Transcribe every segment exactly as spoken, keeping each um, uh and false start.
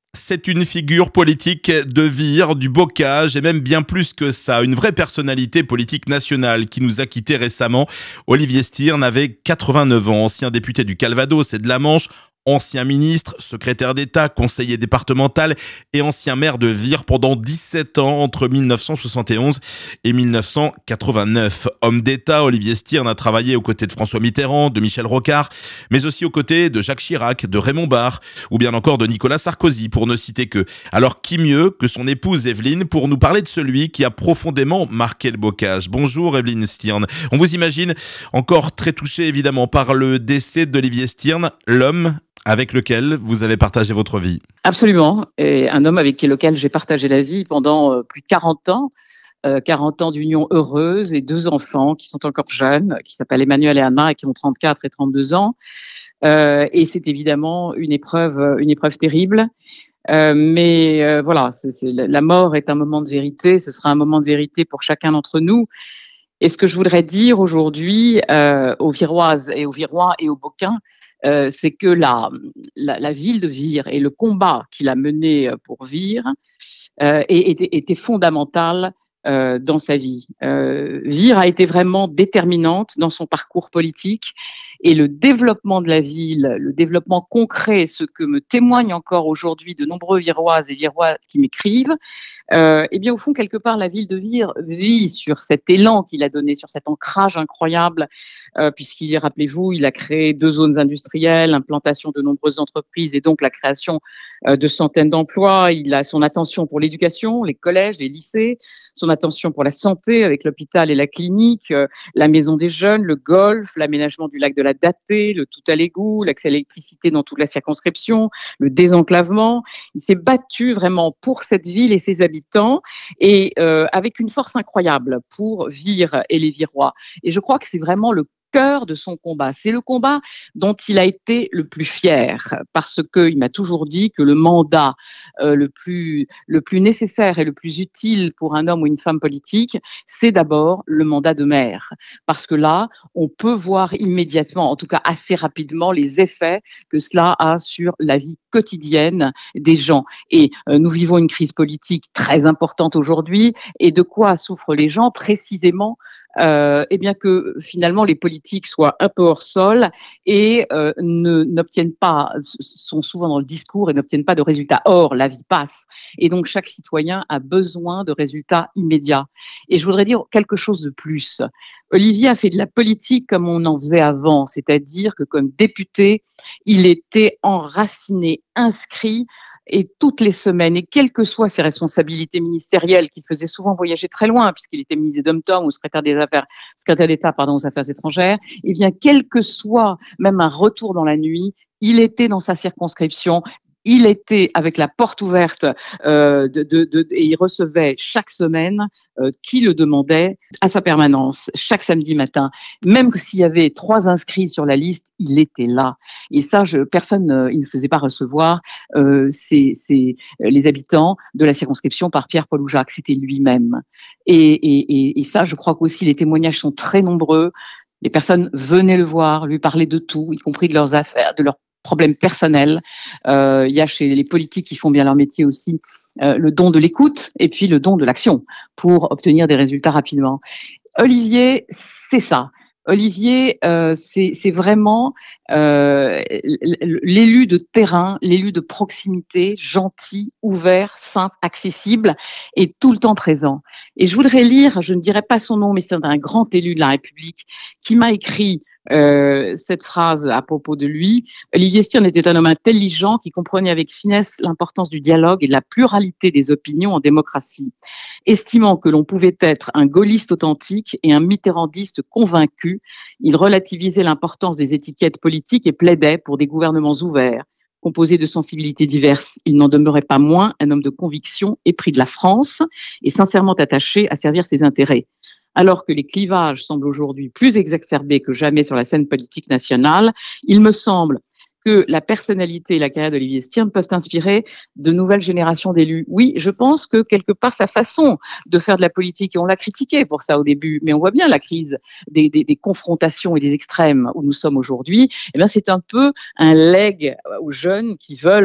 C'est une figure politique de vire, du bocage et même bien plus que ça. Une vraie personnalité politique nationale qui nous a quittés récemment. Olivier Styrne avait quatre-vingt-neuf ans, ancien député du Calvados et de la Manche, ancien ministre, secrétaire d'État, conseiller départemental et ancien maire de Vire pendant dix-sept ans entre dix-neuf cent soixante et onze et dix-neuf cent quatre-vingt-neuf. Homme d'État, Olivier Styrne a travaillé aux côtés de François Mitterrand, de Michel Rocard, mais aussi aux côtés de Jacques Chirac, de Raymond Barre ou bien encore de Nicolas Sarkozy, pour ne citer que. Alors qui mieux que son épouse Evelyne pour nous parler de celui qui a profondément marqué le bocage. Bonjour Evelyne Styrne. On vous imagine encore très touché évidemment par le décès d'Olivier Styrne, l'homme avec lequel vous avez partagé votre vie. Absolument, et un homme avec lequel j'ai partagé la vie pendant euh, plus de quarante ans, euh, quarante ans d'union heureuse et deux enfants qui sont encore jeunes, qui s'appellent Emmanuel et Anna et qui ont trente-quatre et trente-deux ans. Euh, et c'est évidemment une épreuve, une épreuve terrible. Euh, mais euh, voilà, c'est, c'est, la mort est un moment de vérité, ce sera un moment de vérité pour chacun d'entre nous. Et ce que je voudrais dire aujourd'hui euh, aux Viroises et aux Virois et aux Bocains, euh, c'est que la, la, la ville de Vire et le combat qu'il a mené pour Vire euh, était, était fondamental euh, dans sa vie. Euh, Vire a été vraiment déterminante dans son parcours politique et le développement de la ville, le développement concret, ce que me témoignent encore aujourd'hui de nombreux Viroises et Virois qui m'écrivent, euh, eh bien, au fond, quelque part, la ville de Vire vit sur cet élan qu'il a donné, sur cet ancrage incroyable, euh, puisqu'il, rappelez-vous, il a créé deux zones industrielles, l'implantation de nombreuses entreprises et donc la création euh, de centaines d'emplois. Il a son attention pour l'éducation, les collèges, les lycées, son attention pour la santé avec l'hôpital et la clinique, euh, la maison des jeunes, le golf, l'aménagement du lac de la Datée, le tout à l'égout, l'accès à l'électricité dans toute la circonscription, le désenclavement. Il s'est battu vraiment pour cette ville et ses habitants et euh, avec une force incroyable pour Vire et les Virois. Et je crois que c'est vraiment le cœur de son combat. C'est le combat dont il a été le plus fier parce qu'il m'a toujours dit que le mandat euh, le plus, le plus nécessaire et le plus utile pour un homme ou une femme politique, c'est d'abord le mandat de maire. Parce que là, on peut voir immédiatement, en tout cas assez rapidement, les effets que cela a sur la vie quotidienne des gens. Et euh, nous vivons une crise politique très importante aujourd'hui. Et de quoi souffrent les gens précisément euh, eh bien que finalement les politiques soient un peu hors sol et euh, ne, n'obtiennent pas, sont souvent dans le discours et n'obtiennent pas de résultats. Or, la vie passe. Et donc, chaque citoyen a besoin de résultats immédiats. Et je voudrais dire quelque chose de plus. Olivier a fait de la politique comme on en faisait avant, c'est-à-dire que comme député, il était enraciné, inscrit et toutes les semaines, et quelles que soient ses responsabilités ministérielles, qu'il faisait souvent voyager très loin, puisqu'il était ministre des Dom-Tom ou secrétaire des affaires, secrétaire d'État, pardon, aux affaires étrangères, eh bien, quel que soit même un retour dans la nuit, il était dans sa circonscription. Il était avec la porte ouverte euh, de, de, de, et il recevait chaque semaine euh, qui le demandait à sa permanence, chaque samedi matin. Même s'il y avait trois inscrits sur la liste, il était là. Et ça, je, personne, euh, il ne faisait pas recevoir euh, ces, ces, les habitants de la circonscription par Pierre-Paul ou Jacques. C'était lui-même. Et, et, et, et ça, je crois qu'aussi les témoignages sont très nombreux. Les personnes venaient le voir, lui parler de tout, y compris de leurs affaires, de leurs problèmes personnels. Euh, il y a chez les politiques qui font bien leur métier aussi euh, le don de l'écoute et puis le don de l'action pour obtenir des résultats rapidement. Olivier, c'est ça. Olivier, euh, c'est, c'est vraiment euh, l'élu de terrain, l'élu de proximité, gentil, ouvert, simple, accessible et tout le temps présent. Et je voudrais lire, je ne dirai pas son nom, mais c'est un grand élu de la République qui m'a écrit euh, cette phrase à propos de lui. Olivier Styrne était un homme intelligent qui comprenait avec finesse l'importance du dialogue et de la pluralité des opinions en démocratie. Estimant que l'on pouvait être un gaulliste authentique et un mitterrandiste convaincu, il relativisait l'importance des étiquettes politiques et plaidait pour des gouvernements ouverts, composés de sensibilités diverses. Il n'en demeurait pas moins un homme de conviction, épris de la France et sincèrement attaché à servir ses intérêts. Alors que les clivages semblent aujourd'hui plus exacerbés que jamais sur la scène politique nationale, il me semble que la personnalité et la carrière d'Olivier Styrne peuvent inspirer de nouvelles générations d'élus. Oui, je pense que quelque part sa façon de faire de la politique, et on l'a critiqué pour ça au début, mais on voit bien la crise des, des, des confrontations et des extrêmes où nous sommes aujourd'hui, eh bien c'est un peu un legs aux jeunes qui veulent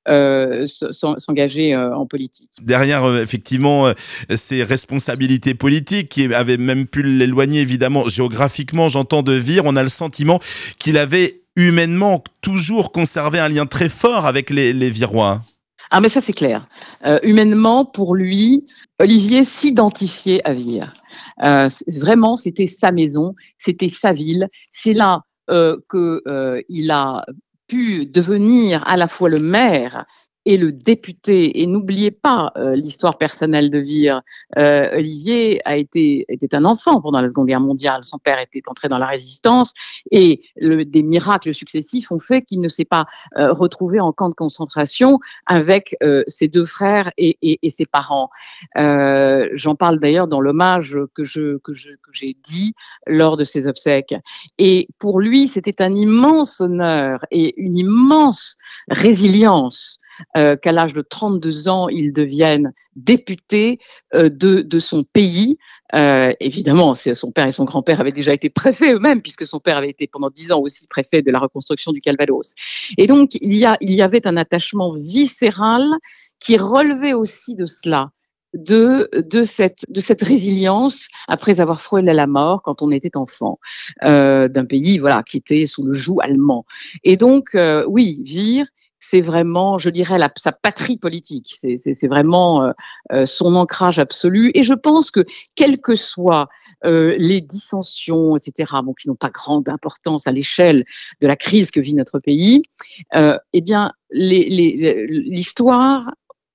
euh, s'engager euh, en politique. Derrière, euh, effectivement, euh, ses responsabilités politiques, qui avaient même pu l'éloigner, évidemment, géographiquement, j'entends, de Vire, on a le sentiment qu'il avait humainement toujours conservé un lien très fort avec les, les Virois. Ah mais ça c'est clair. Euh, humainement, pour lui, Olivier s'identifiait à Vire. Euh, vraiment, c'était sa maison, c'était sa ville. C'est là euh, que euh, il a pu devenir à la fois le maire et le député. Et n'oubliez pas euh, l'histoire personnelle de Vire. Euh, Olivier a été était un enfant pendant la Seconde Guerre mondiale. Son père était entré dans la résistance et le, des miracles successifs ont fait qu'il ne s'est pas euh, retrouvé en camp de concentration avec euh, ses deux frères et, et, et ses parents. Euh, j'en parle d'ailleurs dans l'hommage que je que je que j'ai dit lors de ses obsèques. Et pour lui, c'était un immense honneur et une immense résilience Euh, qu'à l'âge de trente-deux ans, il devienne député euh, de, de son pays. Euh, évidemment, son père et son grand-père avaient déjà été préfets eux-mêmes, puisque son père avait été pendant dix ans aussi préfet de la reconstruction du Calvados. Et donc, il y, a, il y avait un attachement viscéral qui relevait aussi de cela. De, de, cette, de cette résilience après avoir frôlé la mort quand on était enfant euh, d'un pays voilà, qui était sous le joug allemand. Et donc, euh, oui, Vire, c'est vraiment, je dirais, la, sa patrie politique. C'est, c'est, c'est vraiment euh, euh, son ancrage absolu. Et je pense que, quelles que soient euh, les dissensions, et cetera, bon, qui n'ont pas grande importance à l'échelle de la crise que vit notre pays, euh, eh bien, les, les, l'histoire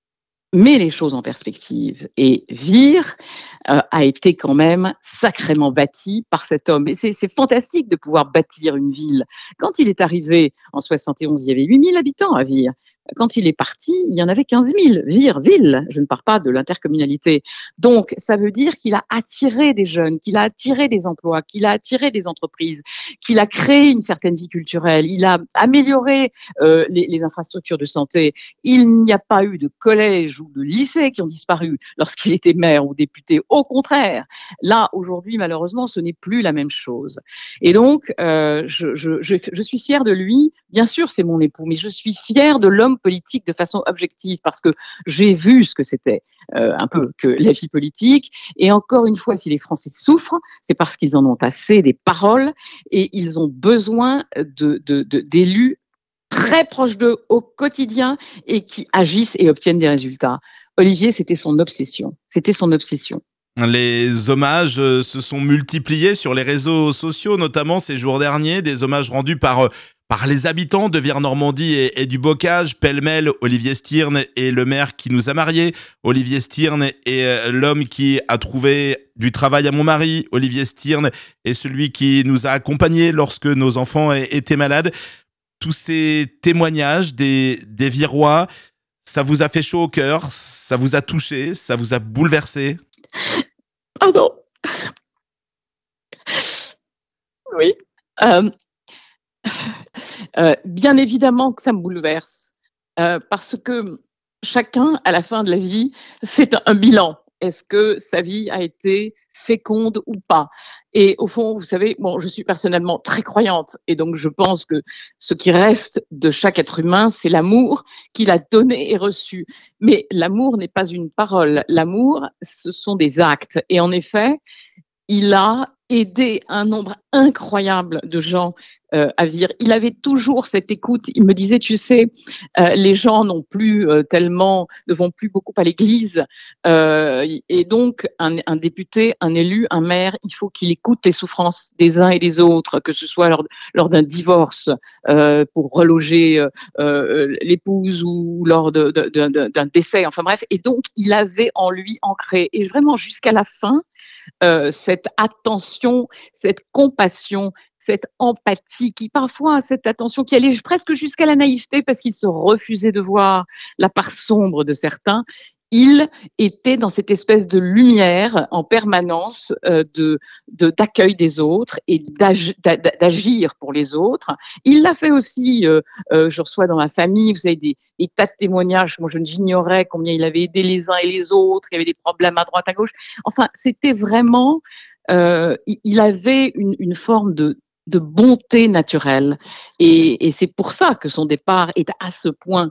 met les choses en perspective. Et Vire euh, a été quand même sacrément bâti par cet homme. Et c'est, c'est fantastique de pouvoir bâtir une ville. Quand il est arrivé en soixante et onze, il y avait huit mille habitants à Vire. Quand il est parti, il y en avait quinze mille. Vire, ville, je ne parle pas de l'intercommunalité. Donc, ça veut dire qu'il a attiré des jeunes, qu'il a attiré des emplois, qu'il a attiré des entreprises, qu'il a créé une certaine vie culturelle, il a amélioré euh, les, les infrastructures de santé. Il n'y a pas eu de collège ou de lycée qui ont disparu lorsqu'il était maire ou député. Au contraire, là, aujourd'hui, malheureusement, ce n'est plus la même chose. Et donc, euh, je, je, je, je suis fière de lui. Bien sûr, c'est mon époux, mais je suis fière de l'homme politique de façon objective parce que j'ai vu ce que c'était euh, un peu que la vie politique. Et encore une fois, si les Français souffrent, c'est parce qu'ils en ont assez des paroles et ils ont besoin de, de, de, d'élus très proches d'eux au quotidien et qui agissent et obtiennent des résultats. Olivier, c'était son obsession. C'était son obsession. Les hommages se sont multipliés sur les réseaux sociaux, notamment ces jours derniers, des hommages rendus par, par les habitants de Vire-Normandie et, et du Bocage, pêle-mêle. Olivier Stirn est le maire qui nous a mariés. Olivier Stirn est l'homme qui a trouvé du travail à mon mari. Olivier Stirn est celui qui nous a accompagnés lorsque nos enfants étaient malades. Tous ces témoignages des, des Virois, ça vous a fait chaud au cœur, ça vous a touché, ça vous a bouleversé? Pardon. Oui. Euh, euh, bien évidemment que ça me bouleverse, euh, parce que chacun, à la fin de la vie, fait un, un bilan. Est-ce que sa vie a été féconde ou pas? Et au fond, vous savez, bon, je suis personnellement très croyante, et donc je pense que ce qui reste de chaque être humain, c'est l'amour qu'il a donné et reçu. Mais l'amour n'est pas une parole. L'amour, ce sont des actes. Et en effet, il a aidé un nombre incroyable de gens euh, à Vire. Il avait toujours cette écoute. Il me disait, tu sais, euh, les gens n'ont plus euh, tellement, ne vont plus beaucoup à l'église. Euh, et donc, un, un député, un élu, un maire, il faut qu'il écoute les souffrances des uns et des autres, que ce soit lors, lors d'un divorce, euh, pour reloger euh, euh, l'épouse ou lors de, de, de, d'un décès. Enfin bref. Et donc, il avait en lui ancré, et vraiment jusqu'à la fin, euh, cette attention, cette compassion, cette empathie qui parfois, cette attention qui allait presque jusqu'à la naïveté parce qu'il se refusait de voir la part sombre de certains. Il était dans cette espèce de lumière en permanence euh, de, de, d'accueil des autres et d'ag, d'agir pour les autres. Il l'a fait aussi, euh, euh, je reçois dans ma famille, vous savez, des, des tas de témoignages. Moi, je j'ignorais combien il avait aidé les uns et les autres, il y avait des problèmes à droite, à gauche. Enfin, c'était vraiment, euh, il avait une, une forme de, de bonté naturelle. Et, et c'est pour ça que son départ est à ce point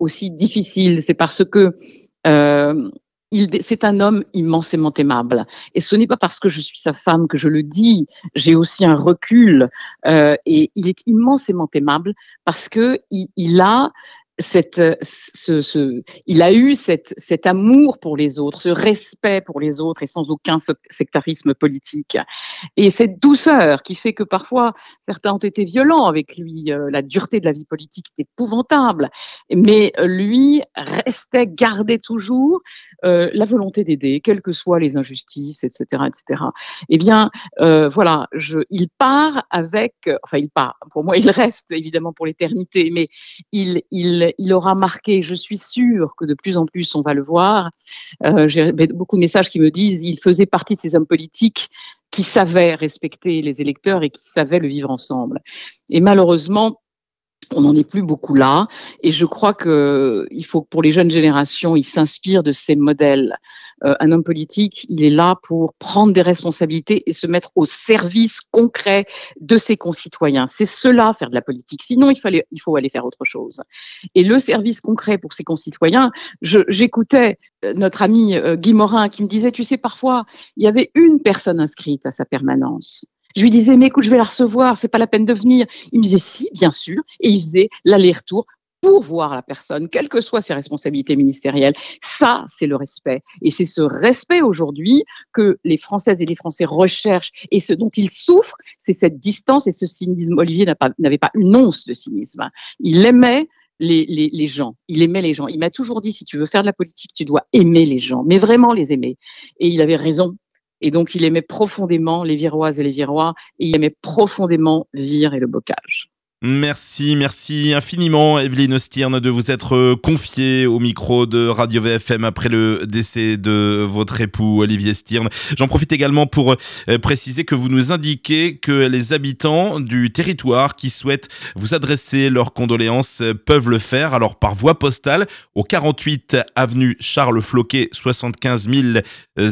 aussi difficile, c'est parce que euh, il, c'est un homme immensément aimable. Et ce n'est pas parce que je suis sa femme que je le dis. J'ai aussi un recul. Euh, et il est immensément aimable parce que il, il a cette, ce, ce, il a eu cette, cet amour pour les autres, ce respect pour les autres et sans aucun sectarisme politique. Et cette douceur qui fait que parfois certains ont été violents avec lui, euh, la dureté de la vie politique est épouvantable, mais lui restait, gardait toujours euh, la volonté d'aider, quelles que soient les injustices, et cetera, et cetera. Eh bien, euh, voilà, je, il part avec, enfin il part, pour moi il reste évidemment pour l'éternité, mais il, il il aura marqué, je suis sûre que de plus en plus on va le voir. Euh, j'ai beaucoup de messages qui me disent il faisait partie de ces hommes politiques qui savaient respecter les électeurs et qui savaient le vivre ensemble. Et malheureusement, on n'en est plus beaucoup là. Et je crois qu'il faut que pour les jeunes générations, ils s'inspirent de ces modèles. Euh, un homme politique, il est là pour prendre des responsabilités et se mettre au service concret de ses concitoyens. C'est cela, faire de la politique. Sinon, il, fallait, il faut aller faire autre chose. Et le service concret pour ses concitoyens, je, j'écoutais notre ami euh, Guy Morin qui me disait, tu sais, parfois, il y avait une personne inscrite à sa permanence. Je lui disais, mais écoute, je vais la recevoir, c'est pas la peine de venir. Il me disait, si, bien sûr. Et il faisait l'aller-retour pour voir la personne, quelles que soient ses responsabilités ministérielles. Ça, c'est le respect. Et c'est ce respect aujourd'hui que les Françaises et les Français recherchent et ce dont ils souffrent, c'est cette distance et ce cynisme. Olivier n'a pas, n'avait pas une once de cynisme. Il aimait Les, les, les gens. Il aimait les gens. Il m'a toujours dit, si tu veux faire de la politique, tu dois aimer les gens, mais vraiment les aimer. Et il avait raison. Et donc, il aimait profondément les Viroises et les Virois, et il aimait profondément Vire et le bocage. Merci, merci infiniment Evelyne Stirn de vous être confiée au micro de Radio V F M après le décès de votre époux Olivier Stirn. J'en profite également pour préciser que vous nous indiquez que les habitants du territoire qui souhaitent vous adresser leurs condoléances peuvent le faire, alors par voie postale au quarante-huit avenue Charles Floquet, soixante-quinze mille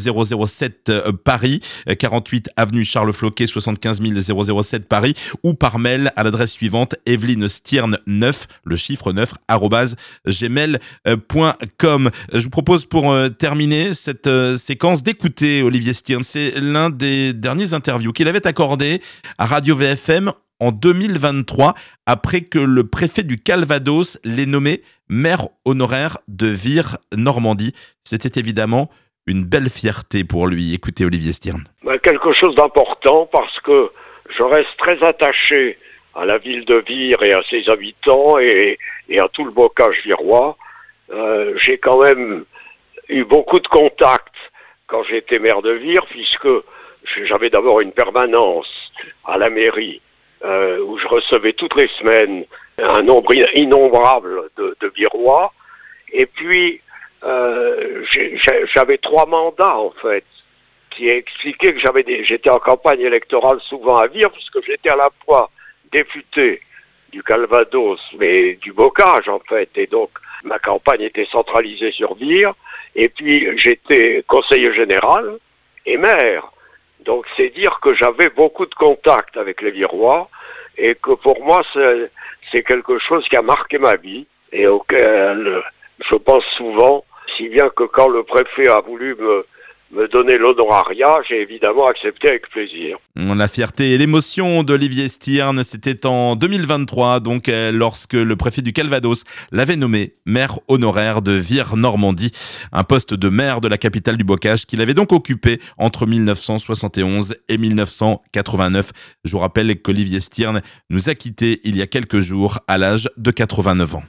sept Paris, quarante-huit avenue Charles Floquet, soixante-quinze mille sept Paris, ou par mail à l'adresse suivante Evelyne Stirn neuf, le chiffre neuf, arobase gmail point com. Je vous propose pour euh, terminer cette euh, séquence d'écouter Olivier Stirn. C'est l'un des derniers interviews qu'il avait accordé à Radio V F M en deux mille vingt-trois, après que le préfet du Calvados l'ait nommé maire honoraire de Vire Normandie. C'était évidemment une belle fierté pour lui. Écoutez Olivier Stirn. Quelque chose d'important parce que je reste très attaché à la ville de Vire et à ses habitants et, et à tout le bocage virois. Euh, j'ai quand même eu beaucoup de contacts quand j'étais maire de Vire, puisque j'avais d'abord une permanence à la mairie euh, où je recevais toutes les semaines un nombre innombrable de, de Virois. Et puis, euh, j'ai, j'avais trois mandats, en fait, qui expliquaient que j'avais des, j'étais en campagne électorale souvent à Vire, puisque j'étais à la fois député du Calvados, mais du bocage en fait, et donc ma campagne était centralisée sur Vire, et puis j'étais conseiller général et maire. Donc c'est dire que j'avais beaucoup de contacts avec les Virois, et que pour moi c'est, c'est quelque chose qui a marqué ma vie, et auquel je pense souvent, si bien que quand le préfet a voulu me me donner l'honorariat, j'ai évidemment accepté avec plaisir. La fierté et l'émotion d'Olivier Stirn, c'était en deux mille vingt-trois, donc lorsque le préfet du Calvados l'avait nommé maire honoraire de Vire Normandie, un poste de maire de la capitale du bocage qu'il avait donc occupé entre mille neuf cent soixante et onze et mille neuf cent quatre-vingt-neuf. Je vous rappelle qu'Olivier Stirn nous a quittés il y a quelques jours à l'âge de quatre-vingt-neuf ans.